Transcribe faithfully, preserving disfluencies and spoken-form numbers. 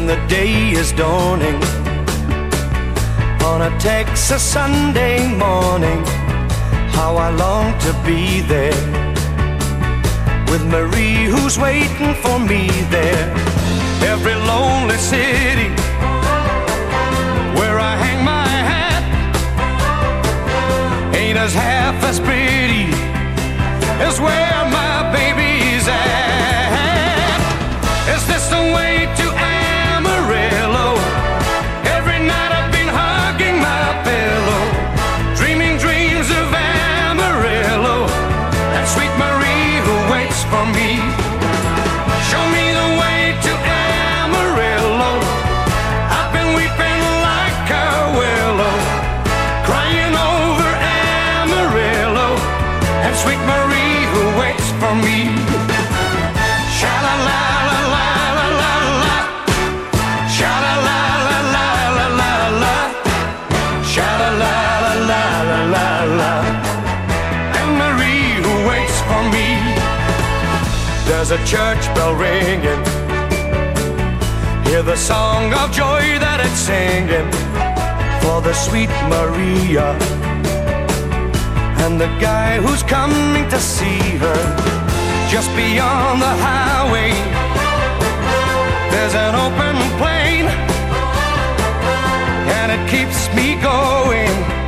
when the day is dawning on a Texas Sunday morning. How I long to be there with Marie, who's waiting for me there. Every lonely city where I hang my hat ain't as half as pretty as where my baby's at. Is this the way to Amarillo? Every night I've been hugging my pillow, dreaming dreams of Amarillo and sweet Marie who waits for me. Show me the way to Amarillo. I've been weeping like a willow, crying over Amarillo and sweet Marie who waits for me. Sha-la-la-la-la-la-la-la, sha-la-la-la-la-la-la, sha-la-la-la-la-la-la, and Marie who waits for me. There's a church bell ringing, hear the song of joy that it's singing for the sweet Maria and the guy who's coming to see her. Just beyond the highway there's an open plain, and it keeps me going